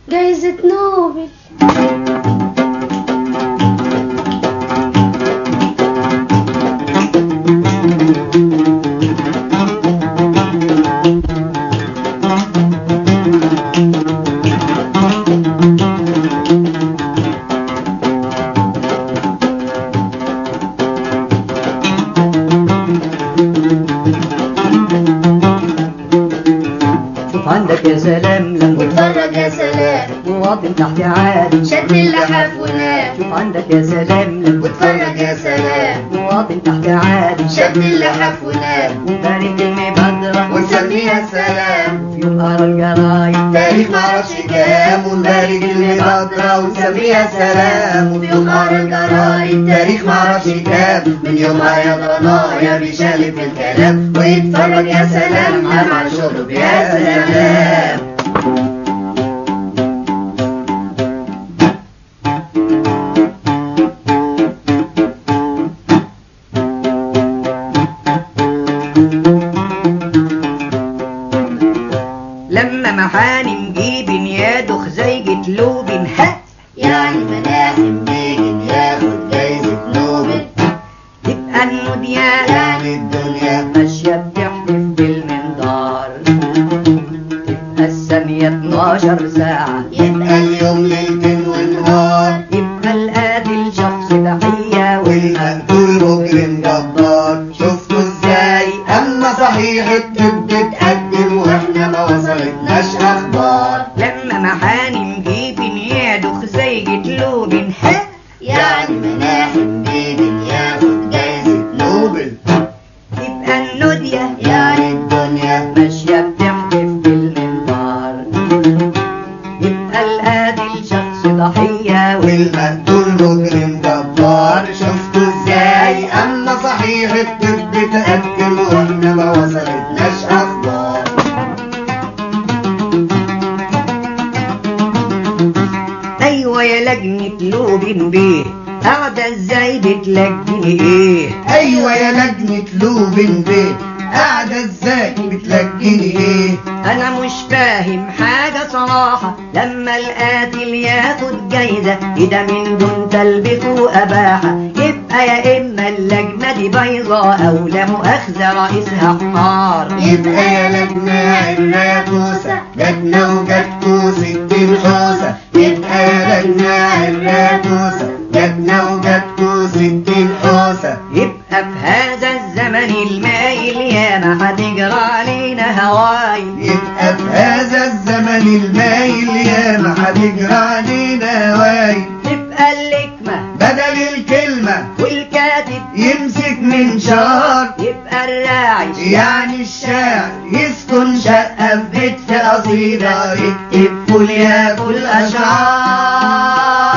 جايزة نوبل. عندك يا سلام لما واتفرج يا سلام مواطن تحت عالي شد اللحاف ونام. شوف عندك يا سلام لما واتفرج يا سلام مواطن تحت عالي شد اللحاف ونام. وبارك المبادرة ونسميها السلام. في يوم قرا الجرايد تاريخ معرفش كام ونبارك المبادرة ونسميها السلام. وفي يوم قرا الجرايد تاريخ معرفش كام من يومها يا ضنايا بيشالي في الكلام. ويتفرج يا سلام على الشرب يا سلام. لما محاني نجيب يادخ زي جتلوب ها يعني مناحم بيجن ياخد جايزة نوبل. تبقى النوديان يعني الدنيا ماشية بتحلف بالمنظار. تبقى الثانية 12 ساعة يبقى اليوم ليل ونهار. يبقى القاتل شخص تحية والمقتول مجرم جبار. شفتوا ازاي اما صحيح الطب اتقدم واحنا ما وصلتناش اخبار. لما محاني نجيب يادخ زي جتلوب ها يعني مناحم بيجن ياخد جايزة نوبل. يبقى النودية يعني الدنيا ماشية بتحلف بالمنظار. يبقى القاتل شخص ضحية والمقتول مجرم جبار. شفتوا ازاي اما صحيح الطب اتقدم واحنا ما وصلتناش اخبار. ايوه يا لجنة لوبين بيه قاعدة ازاي بتلجني ايه؟ ايوه يا لجنة لوبين بيه قاعدة ازاي بتلجني ايه؟ انا مش فاهم حاجة صراحة لما القاتل ياخد جايزة ده من دون تلبيس واباحة. يبقى يا اما اللجنة دي بيضة او لا مؤاخذة رئيسها حمار. يبقى يا لجنة عنا كوسة جاتنا وجات كوسة الحوسة. يبقى يا لجنة عنا كوسة جاتنا وجات كوسة الحوسة. يبقى في هذا الزمن المايل ياما هتجرى علينا هواي. يبقى في هذا الزمن المايل ياما هتجرى علينا هواي. تبقى اللكمة بدل الكلمة والكاتب يمسك منشار. يبقى الراعي يعني الشاعر يسكن شقة في بيت في قصيدة يكتب فول ياكل أشعار.